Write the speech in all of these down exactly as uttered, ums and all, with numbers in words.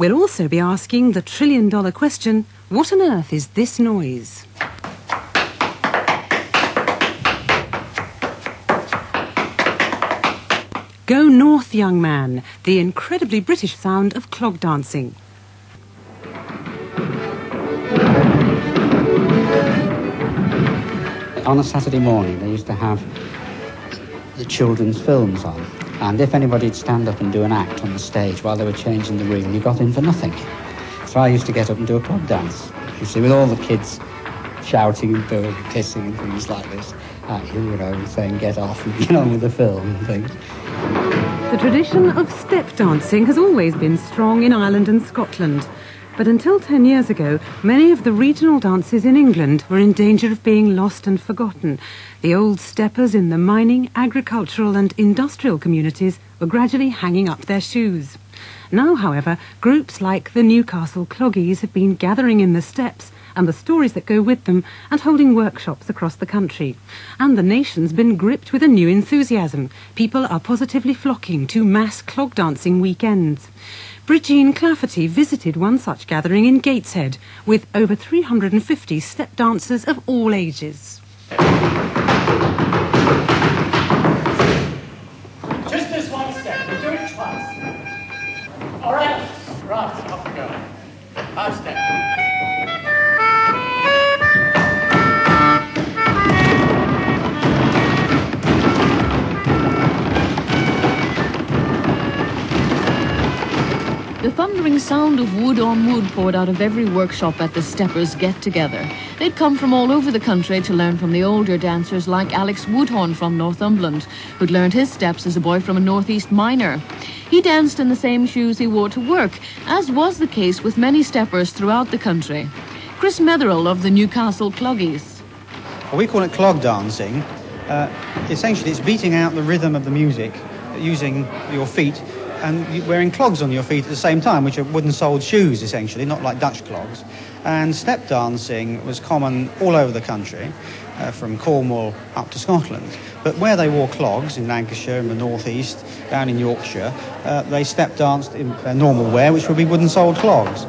We'll also be asking the trillion-dollar question, what on earth is this noise? Go north, young man, the incredibly British sound of clog dancing. On a Saturday morning, they used to have the children's films on. And if anybody'd stand up and do an act on the stage while they were changing the reel, you got in for nothing. So I used to get up and do a clog dance. You see, with all the kids shouting and booing and kissing and things like this at you, you know, saying get off and get on with the film and things. The tradition of step dancing has always been strong in Ireland and Scotland. But until ten years ago, many of the regional dances in England were in danger of being lost and forgotten. The old steppers in the mining, agricultural and industrial communities were gradually hanging up their shoes. Now, however, groups like the Newcastle Cloggies have been gathering in the steps and the stories that go with them and holding workshops across the country. And the nation's been gripped with a new enthusiasm. People are positively flocking to mass clog dancing weekends. Bridgeen Clafferty visited one such gathering in Gateshead with over three hundred fifty step dancers of all ages. Just this one step, we do it twice. All right, right, off we go. Half step. The thundering sound of wood on wood poured out of every workshop at the Steppers get-together. They'd come from all over the country to learn from the older dancers like Alex Woodhorn from Northumberland, who'd learned his steps as a boy from a northeast miner. He danced in the same shoes he wore to work, as was the case with many steppers throughout the country. Chris Metherell of the Newcastle Cloggies. Well, we call it clog dancing. Uh, essentially, it's beating out the rhythm of the music using your feet and wearing clogs on your feet at the same time, which are wooden-soled shoes, essentially, not like Dutch clogs. And step dancing was common all over the country, uh, from Cornwall up to Scotland. But where they wore clogs, in Lancashire, in the northeast, down in Yorkshire, uh, they step danced in their normal wear, which would be wooden-soled clogs.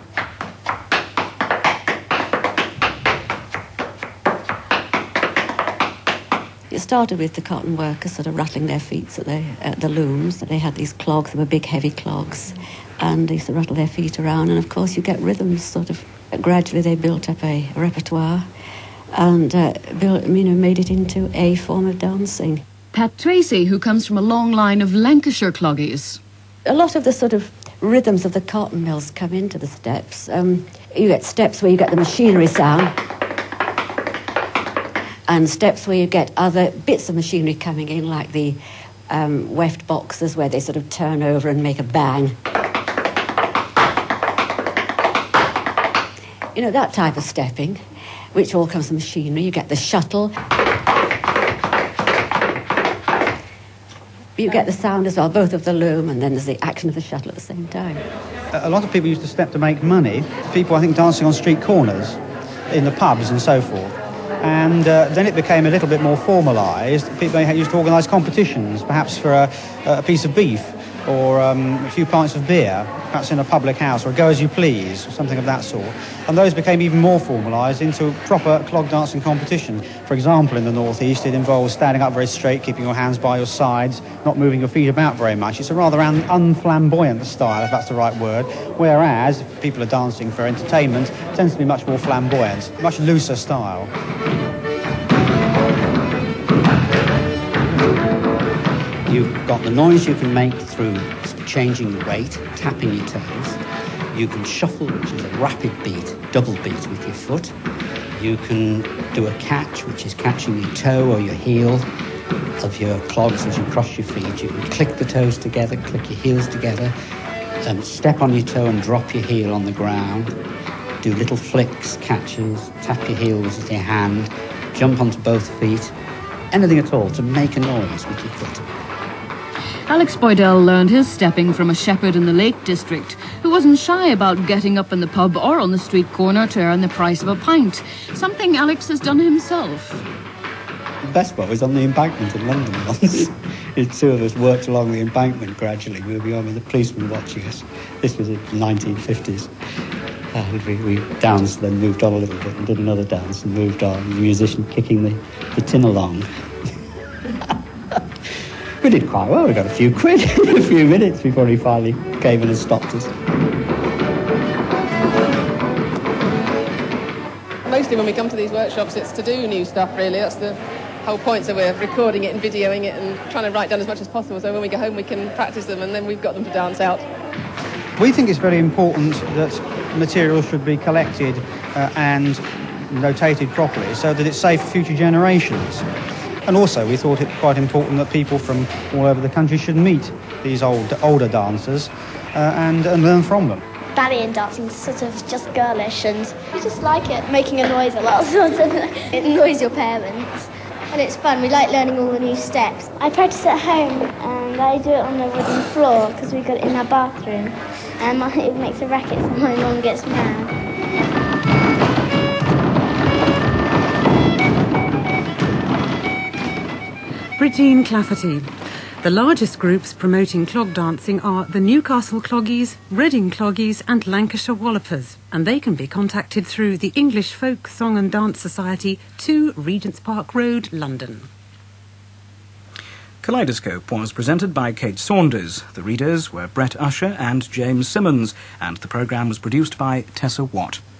It started with the cotton workers sort of rattling their feet at the, at the looms. They had these clogs, they were big, heavy clogs, and they used to rattle their feet around. And, of course, you get rhythms sort of. Gradually, they built up a, a repertoire and uh, built, you know, made it into a form of dancing. Pat Tracy, who comes from a long line of Lancashire Cloggies. A lot of the sort of rhythms of the cotton mills come into the steps. Um, you get steps where you get the machinery sound, and steps where you get other bits of machinery coming in, like the um, weft boxes, where they sort of turn over and make a bang. You know, that type of stepping, which all comes from machinery. You get the shuttle. You get the sound as well, both of the loom, and then there's the action of the shuttle at the same time. A lot of people used to step to make money. People, I think, dancing on street corners, in the pubs and so forth. And uh, then it became a little bit more formalised. People used to organise competitions, perhaps for a, a piece of beef or um, a few pints of beer, perhaps in a public house, or a go as you please, or something of that sort. And those became even more formalised into proper clog dancing competitions. For example, in the northeast, it involves standing up very straight, keeping your hands by your sides, not moving your feet about very much. It's a rather un- unflamboyant style, if that's the right word, whereas if people are dancing for entertainment, it tends to be much more flamboyant, much looser style. You've got the noise you can make through changing your weight, tapping your toes. You can shuffle, which is a rapid beat, double beat with your foot. You can do a catch, which is catching your toe or your heel of your clogs as you cross your feet. You can click the toes together, click your heels together, um, step on your toe and drop your heel on the ground. Do little flicks, catches, tap your heels with your hand, jump onto both feet. Anything at all to make a noise with your foot. Alex Boydell learned his stepping from a shepherd in the Lake District who wasn't shy about getting up in the pub or on the street corner to earn the price of a pint, something Alex has done himself. best part was on the embankment in London once. The two of us worked along the embankment gradually, moving on with the policeman watching us. This was in the nineteen fifties. And we, we danced, then moved on a little bit and did another dance and moved on. The musician kicking the, the tin along. We did quite well. We got a few quid in a few minutes before he finally came in and stopped us. Mostly when we come to these workshops, it's to do new stuff, really. That's the whole point. So we're recording it and videoing it and trying to write down as much as possible, so when we go home we can practice them and then we've got them to dance out. We think it's very important that materials should be collected uh, and notated properly so that it's safe for future generations. And also we thought it quite important that people from all over the country should meet these old, older dancers uh, and, and learn from them. Ballet and dancing is sort of just girlish, and we just like it, making a noise a lot, sort of. It annoys your parents. And it's fun, we like learning all the new steps. I practice at home and I do it on the wooden floor because we got it in our bathroom. And my, it makes a racket so my mum gets mad. Bridgeen Clafferty. The largest groups promoting clog dancing are the Newcastle Cloggies, Reading Cloggies and Lancashire Wallopers, and they can be contacted through the English Folk Song and Dance Society, two Regent's Park Road, London. Kaleidoscope was presented by Kate Saunders. The readers were Brett Usher and James Simmons, and the programme was produced by Tessa Watt.